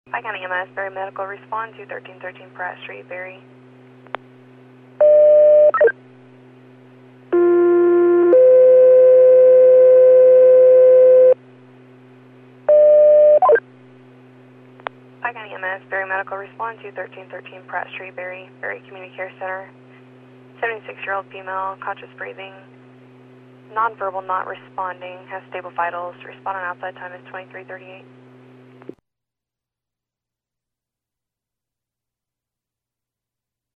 Pike County EMS, Berry Medical, respond to 1313 Pratt Street, Berry. Pike County EMS, Berry Medical, respond to 1313 Pratt Street, Berry. Berry Community Care Center. 76-year-old female, conscious breathing, nonverbal, not responding, has stable vitals. Respond on outside time is 2338.